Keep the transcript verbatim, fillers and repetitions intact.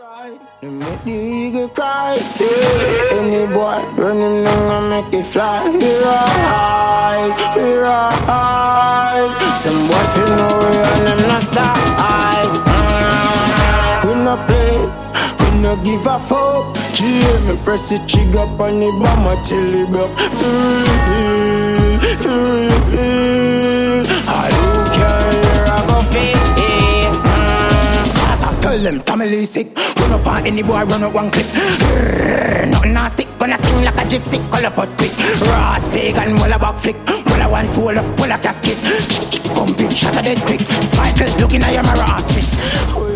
fly, you make the eagle cry. Yeah. Any boy running down and make it fly. We rise, we rise. Some boy feel no way on them no size. Mm. We no play, we no give a fuck. Yeah, me press the trigger on the bomber till it broke. For real, for real. I don't care, I go feel it. Mm. Cause I tell them family sick. Run up on any boy, run up one click. Rrrr, nothing a stick, gonna sing like a gypsy. Call up out quick. Ross, pagan, wall a back flick. Wall a one fold up, wall a casket. Pump it, shut a dead quick. Spikers looking at your mirror spit.